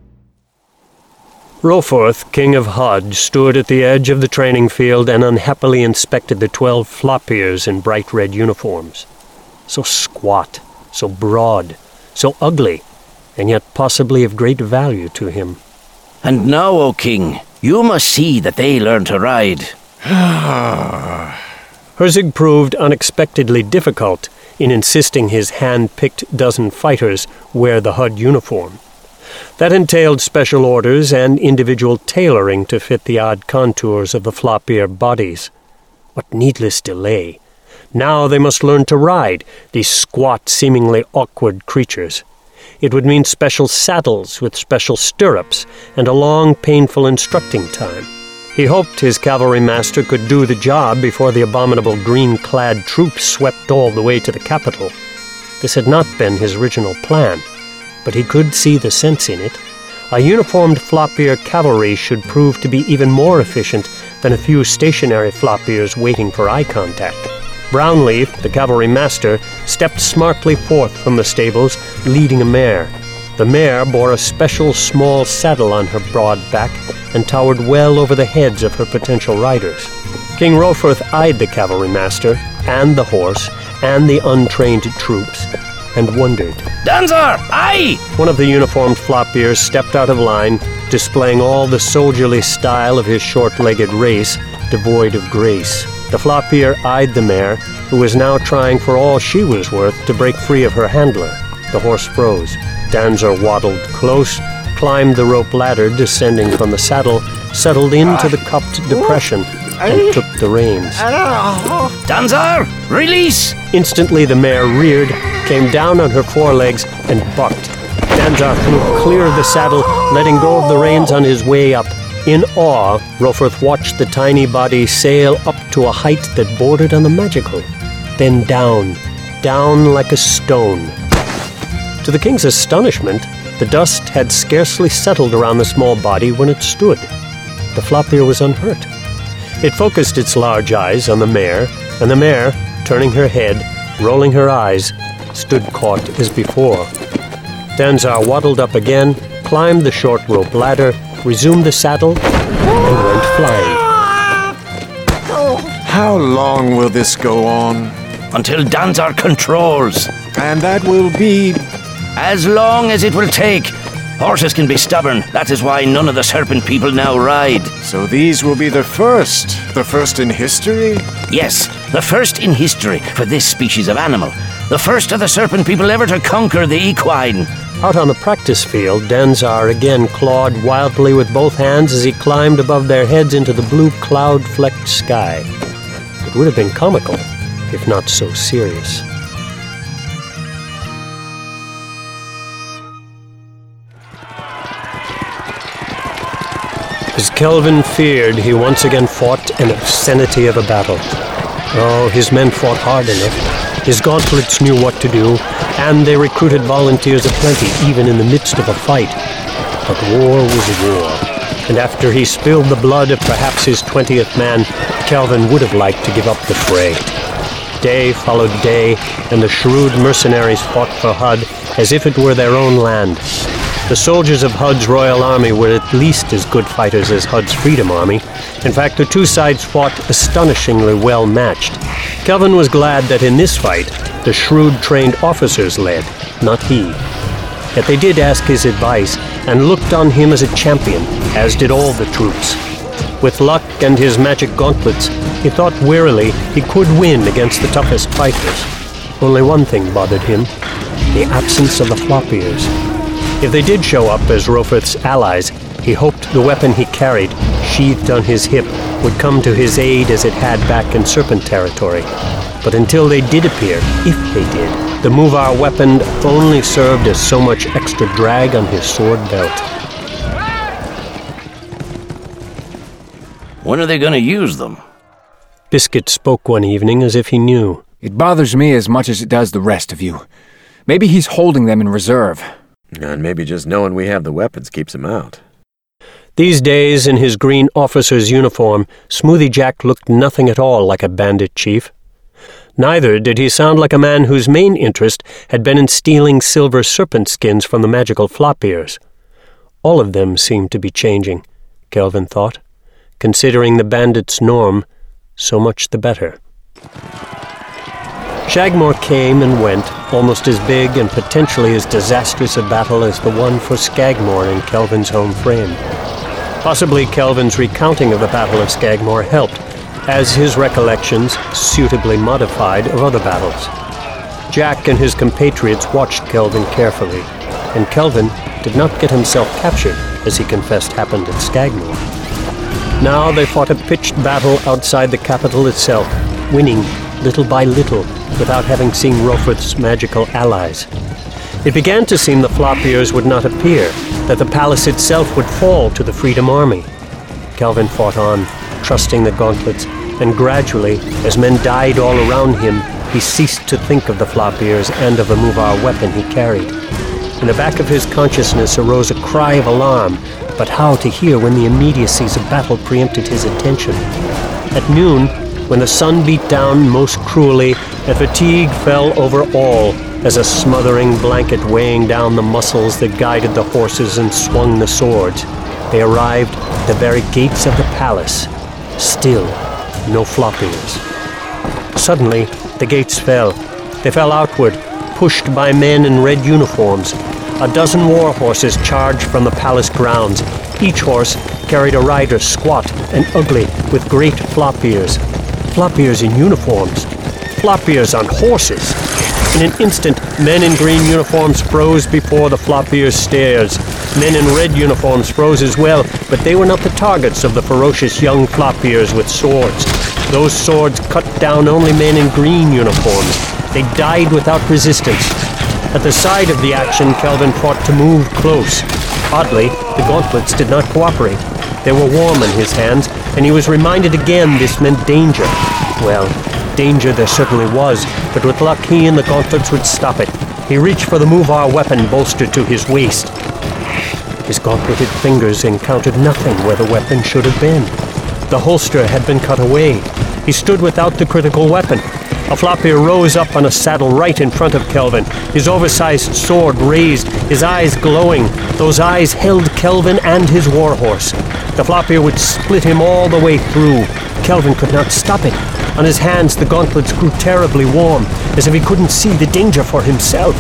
Roforth, king of Hod, stood at the edge of the training field and unhappily inspected the 12 Flopiers in bright red uniforms. So squat, so broad, so ugly, and yet possibly of great value to him. And now, O king, you must see that they learn to ride. Herzig proved unexpectedly difficult in insisting his hand-picked dozen fighters wear the Hud uniform. That entailed special orders and individual tailoring to fit the odd contours of the Flopier bodies. What needless delay! Now they must learn to ride, these squat, seemingly awkward creatures. It would mean special saddles with special stirrups and a long, painful instructing time. He hoped his cavalry master could do the job before the abominable green-clad troops swept all the way to the capital. This had not been his original plan, but he could see the sense in it. A uniformed Flopier cavalry should prove to be even more efficient than a few stationary Flopiers waiting for eye contact. Brownleaf, the cavalry master, stepped smartly forth from the stables, leading a mare. The mare bore a special small saddle on her broad back and towered well over the heads of her potential riders. King Roforth eyed the cavalry master, and the horse, and the untrained troops, and wondered. Danzar, aye! One of the uniformed Flopiers stepped out of line, displaying all the soldierly style of his short-legged race, devoid of grace. The Flopier eyed the mare, who was now trying for all she was worth to break free of her handler. The horse froze. Danzar waddled close, climbed the rope ladder descending from the saddle, settled into the cupped depression, and took the reins. Danzar, release! Instantly the mare reared, came down on her forelegs, and bucked. Danzar flew clear of the saddle, letting go of the reins on his way up. In awe, Roforth watched the tiny body sail up to a height that bordered on the magical, then down like a stone. To the king's astonishment, the dust had scarcely settled around the small body when it stood. The Flopier was unhurt. It focused its large eyes on the mare, and the mare, turning her head, rolling her eyes, stood caught as before. Danzar waddled up again, climbed the short rope ladder, resumed the saddle, and went flying. How long will this go on? Until Danzar controls. And that will be... as long as it will take. Horses can be stubborn. That is why none of the serpent people now ride. So these will be the first in history? Yes, the first in history for this species of animal. The first of the serpent people ever to conquer the equine. Out on the practice field, Danzar again clawed wildly with both hands as he climbed above their heads into the blue cloud-flecked sky. It would have been comical, if not so serious. As Kelvin feared, he once again fought an obscenity of a battle. Oh, his men fought hard enough. His gauntlets knew what to do, and they recruited volunteers aplenty, even in the midst of a fight. But war was war, and after he spilled the blood of perhaps his 20th man, Kelvin would have liked to give up the fray. Day followed day, and the shrewd mercenaries fought for Hud as if it were their own land. The soldiers of Hud's Royal Army were at least as good fighters as Hud's Freedom Army. In fact, the two sides fought astonishingly well matched. Kelvin was glad that in this fight, the shrewd trained officers led, not he. Yet they did ask his advice and looked on him as a champion, as did all the troops. With luck and his magic gauntlets, he thought wearily he could win against the toughest fighters. Only one thing bothered him, the absence of the Flopiers. If they did show up as Roferth's allies, he hoped the weapon he carried, sheathed on his hip, would come to his aid as it had back in Serpent territory. But until they did appear, if they did, the Muvar weapon only served as so much extra drag on his sword belt. When are they going to use them? Biscuit spoke one evening as if he knew. It bothers me as much as it does the rest of you. Maybe he's holding them in reserve. And maybe just knowing we have the weapons keeps him out. These days, in his green officer's uniform, Smoothie Jack looked nothing at all like a bandit chief. Neither did he sound like a man whose main interest had been in stealing silver serpent skins from the magical Flopiers. All of them seemed to be changing, Kelvin thought. Considering the bandit's norm, so much the better. Shagmore came and went, almost as big and potentially as disastrous a battle as the one for Skagmore in Kelvin's home frame. Possibly Kelvin's recounting of the Battle of Skagmore helped, as his recollections, suitably modified, of other battles. Jack and his compatriots watched Kelvin carefully, and Kelvin did not get himself captured, as he confessed happened at Skagmore. Now they fought a pitched battle outside the capital itself, winning little by little without having seen Roferth's magical allies. It began to seem the Flopiers would not appear, that the palace itself would fall to the Freedom Army. Kelvin fought on, trusting the gauntlets, and gradually, as men died all around him, he ceased to think of the Flopiers and of the Muvar weapon he carried. In the back of his consciousness arose a cry of alarm, but how to hear when the immediacies of battle preempted his attention? At noon, when the sun beat down most cruelly, and fatigue fell over all, as a smothering blanket weighing down the muscles that guided the horses and swung the swords, they arrived at the very gates of the palace. Still, no Flopiers. Suddenly, the gates fell. They fell outward, pushed by men in red uniforms. A dozen war horses charged from the palace grounds. Each horse carried a rider squat and ugly with great flop ears. Flop ears in uniforms. Flop ears on horses. In an instant, men in green uniforms froze before the flop ears' stares. Men in red uniforms froze as well, but they were not the targets of the ferocious young flop ears with swords. Those swords cut down only men in green uniforms. They died without resistance. At the side of the action, Kelvin fought to move close. Oddly, the gauntlets did not cooperate. They were warm in his hands, and he was reminded again this meant danger. Well, danger there certainly was, but with luck he and the gauntlets would stop it. He reached for the Muvar weapon bolstered to his waist. His gauntleted fingers encountered nothing where the weapon should have been. The holster had been cut away. He stood without the critical weapon. A Flopier rose up on a saddle right in front of Kelvin, his oversized sword raised, his eyes glowing. Those eyes held Kelvin and his warhorse. The Flopier would split him all the way through. Kelvin could not stop it. On his hands, the gauntlets grew terribly warm, as if he couldn't see the danger for himself.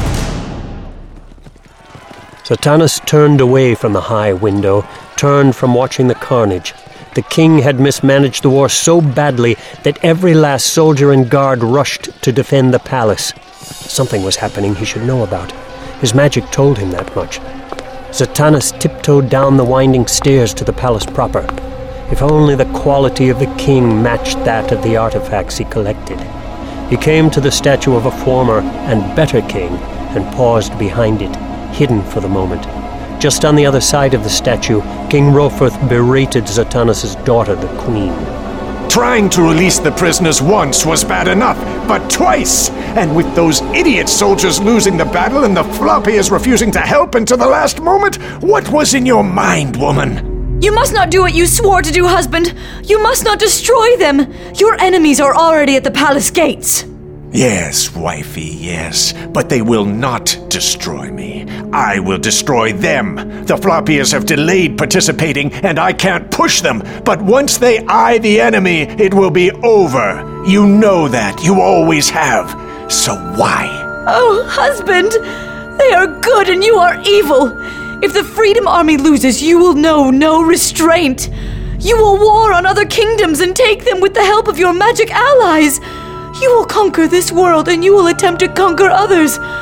Satanas turned away from the high window, turned from watching the carnage. The king had mismanaged the war so badly that every last soldier and guard rushed to defend the palace. Something was happening he should know about. His magic told him that much. Satanas tiptoed down the winding stairs to the palace proper. If only the quality of the king matched that of the artifacts he collected. He came to the statue of a former and better king and paused behind it, hidden for the moment. Just on the other side of the statue, King Roferth berated Satanas' daughter, the queen. Trying to release the prisoners once was bad enough, but twice! And with those idiot soldiers losing the battle and the Flopiers refusing to help until the last moment, what was in your mind, woman? You must not do what you swore to do, husband! You must not destroy them! Your enemies are already at the palace gates! Yes, wifey, yes, but they will not destroy me. I will destroy them. The Flopiers have delayed participating, and I can't push them, but once they eye the enemy, it will be over. You know that, you always have. So why? Oh, husband! They are good and you are evil! If the Freedom Army loses, you will know no restraint. You will war on other kingdoms and take them with the help of your magic allies. You will conquer this world and you will attempt to conquer others.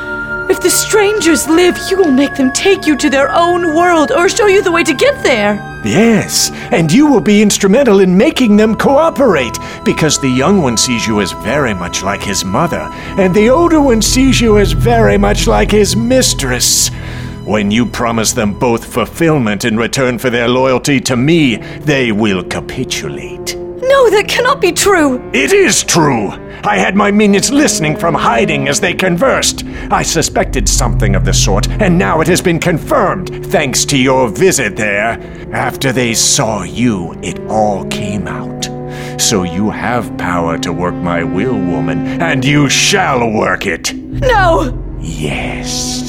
If the strangers live, you will make them take you to their own world or show you the way to get there. Yes, and you will be instrumental in making them cooperate, because the young one sees you as very much like his mother, and the older one sees you as very much like his mistress. When you promise them both fulfillment in return for their loyalty to me, they will capitulate. No, that cannot be true. It is true. I had my minions listening from hiding as they conversed. I suspected something of the sort, and now it has been confirmed, thanks to your visit there. After they saw you, it all came out. So you have power to work my will, woman, and you shall work it. No! Yes.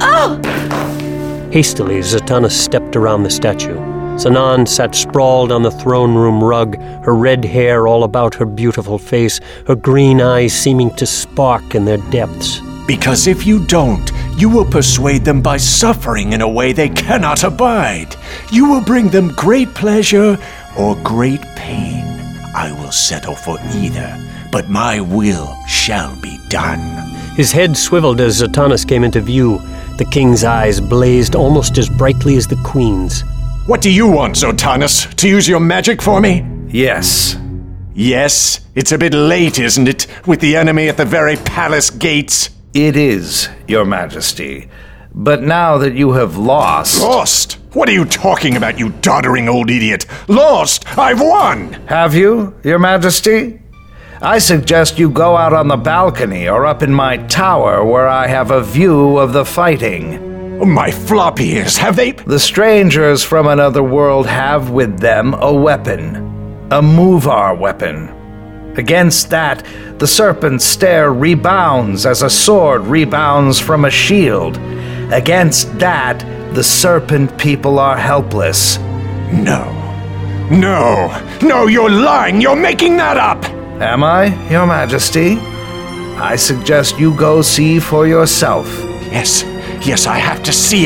Hastily, Zatanna stepped around the statue. Sinan sat sprawled on the throne room rug, her red hair all about her beautiful face, her green eyes seeming to spark in their depths. Because if you don't, you will persuade them by suffering in a way they cannot abide. You will bring them great pleasure or great pain. I will settle for either, but my will shall be done. His head swiveled as Zatanna came into view. The king's eyes blazed almost as brightly as the queen's. What do you want, Zotanus? To use your magic for me? Yes. Yes? It's a bit late, isn't it? With the enemy at the very palace gates? It is, Your Majesty. But now that you have lost... Lost? What are you talking about, you doddering old idiot? Lost? I've won! Have you, Your Majesty? I suggest you go out on the balcony or up in my tower where I have a view of the fighting. My flop ears, have they... The strangers from another world have with them a weapon. A Muvar weapon. Against that, the serpent's stare rebounds as a sword rebounds from a shield. Against that, the serpent people are helpless. No. No, you're lying! You're making that up! Am I, Your Majesty? I suggest you go see for yourself. Yes, I have to see.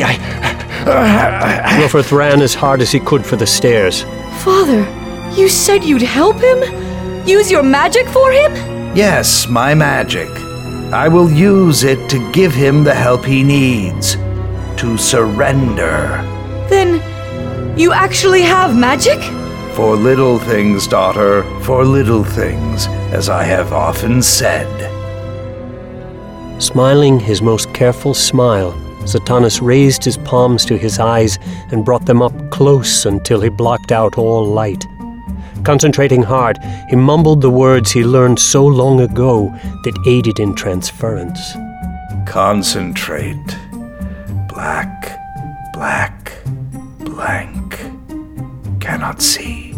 Roforth ran as hard as he could for the stairs. Father, you said you'd help him? Use your magic for him? Yes, my magic. I will use it to give him the help he needs. To surrender. Then, you actually have magic? For little things, daughter, for little things, as I have often said. Smiling his most careful smile, Zatanna raised his palms to his eyes and brought them up close until he blocked out all light. Concentrating hard, he mumbled the words he learned so long ago that aided in transference. Concentrate. Black, blank. Cannot see.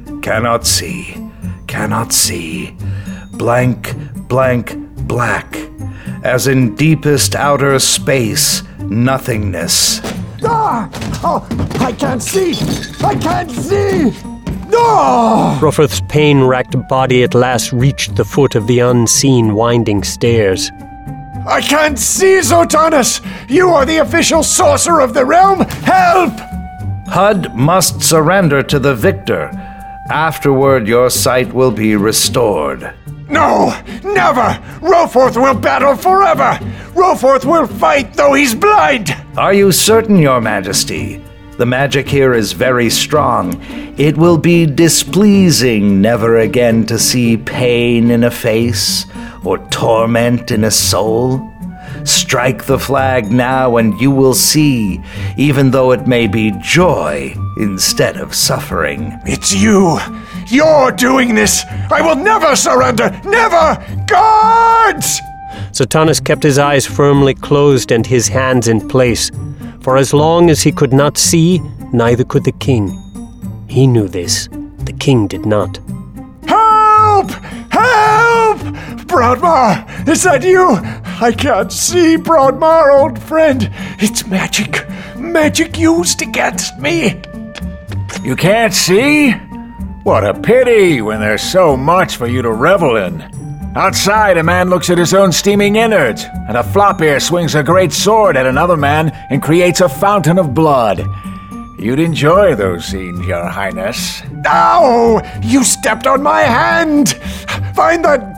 Blank, black. As in deepest outer space, nothingness. I can't see! No! Roforth's pain-racked body at last reached the foot of the unseen winding stairs. I can't see, Zotanus! You are the official sorcerer of the realm! Help! Hud must surrender to the victor. Afterward, your sight will be restored. No! Never! Roforth will battle forever! Roforth will fight though he's blind! Are you certain, Your Majesty? The magic here is very strong. It will be displeasing never again to see pain in a face or torment in a soul. Strike the flag now and you will see, even though it may be joy instead of suffering. It's you! You're doing this! I will never surrender! Never! Guards! Zatanna kept his eyes firmly closed and his hands in place. For as long as he could not see, neither could the king. He knew this. The king did not. Help! Help! Broadmar! Is that you? I can't see, Broadmar, old friend. It's magic. Magic used against me. You can't see? What a pity when there's so much for you to revel in. Outside, a man looks at his own steaming innards, and a flop-ear swings a great sword at another man and creates a fountain of blood. You'd enjoy those scenes, Your Highness. Ow! You stepped on my hand! Find that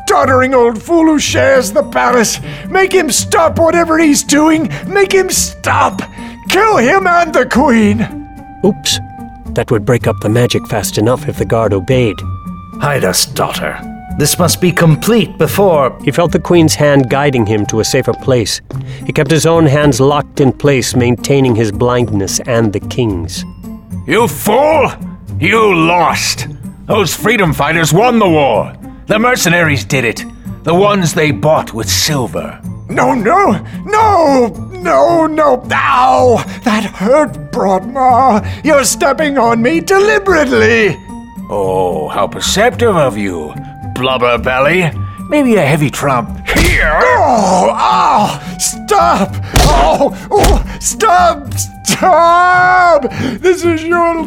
doddering old fool who shares the palace. Make him stop whatever he's doing. Make him stop. Kill him and the queen. Oops. That would break up the magic fast enough if the guard obeyed. Hide us, daughter. This must be complete before... He felt the queen's hand guiding him to a safer place. He kept his own hands locked in place, maintaining his blindness and the king's. You fool! You lost! Those freedom fighters won the war! The mercenaries did it! The ones they bought with silver. No! Ow! That hurt, Broadmar! You're stepping on me deliberately! Oh, how perceptive of you, blubber belly. Maybe a heavy trump here. Oh! Stop! Stop! This is your...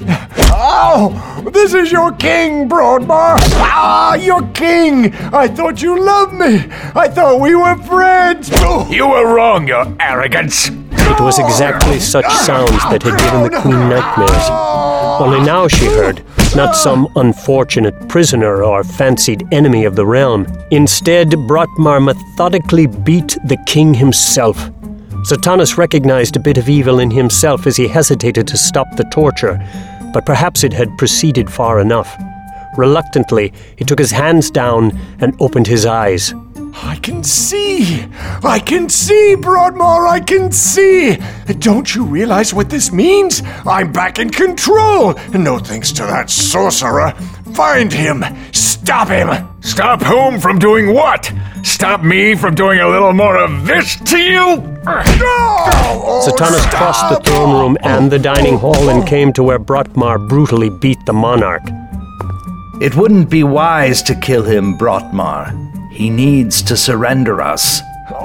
This is your king, Broadmar! Your king! I thought you loved me! I thought we were friends! You were wrong, your arrogance! It was exactly such sounds that had given the queen nightmares. Only now she heard, not some unfortunate prisoner or fancied enemy of the realm. Instead, Brotmar methodically beat the king himself. Zatannas recognized a bit of evil in himself as he hesitated to stop the torture, but perhaps it had proceeded far enough. Reluctantly, he took his hands down and opened his eyes. I can see, Broadmar, I can see. Don't you realize what this means? I'm back in control, no thanks to that sorcerer. Find him, stop him. Stop whom from doing what? Stop me from doing a little more of this to you? Zatannas crossed the throne room and the dining hall and came to where Brotmar brutally beat the monarch. It wouldn't be wise to kill him, Brotmar. He needs to surrender us.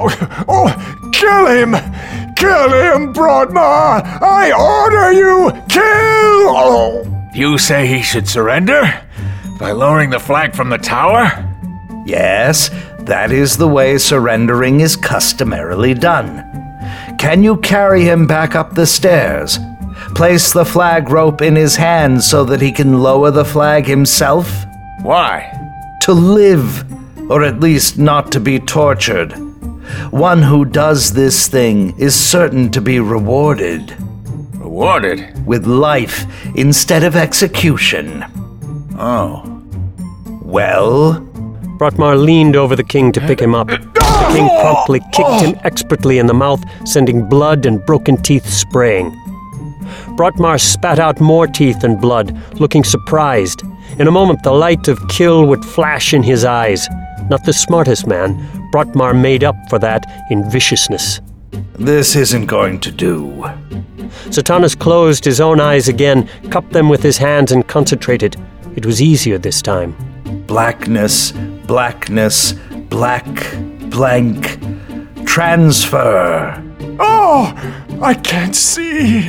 Kill him! Kill him, Brotmar! I order you! Kill! You say he should surrender? By lowering the flag from the tower? Yes, that is the way surrendering is customarily done. Can you carry him back up the stairs? Place the flag rope in his hand so that he can lower the flag himself? Why? To live, or at least not to be tortured. One who does this thing is certain to be rewarded. Rewarded? With life instead of execution. Oh. Well? Brotmar leaned over the king to pick him up. The king promptly kicked him expertly in the mouth, sending blood and broken teeth spraying. Brotmar spat out more teeth and blood, looking surprised. In a moment, the light of kill would flash in his eyes. Not the smartest man, Brotmar made up for that in viciousness. This isn't going to do. Zatannas closed his own eyes again, cupped them with his hands and concentrated. It was easier this time. Blackness, blackness, black, blank, transfer. Oh, I can't see,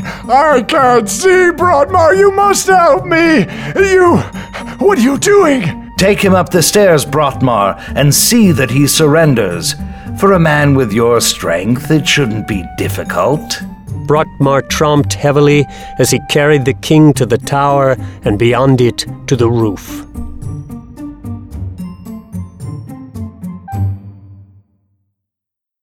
Brotmar, you must help me. What are you doing? Take him up the stairs, Brotmar, and see that he surrenders. For a man with your strength, it shouldn't be difficult. Brotmar tromped heavily as he carried the king to the tower and beyond it to the roof.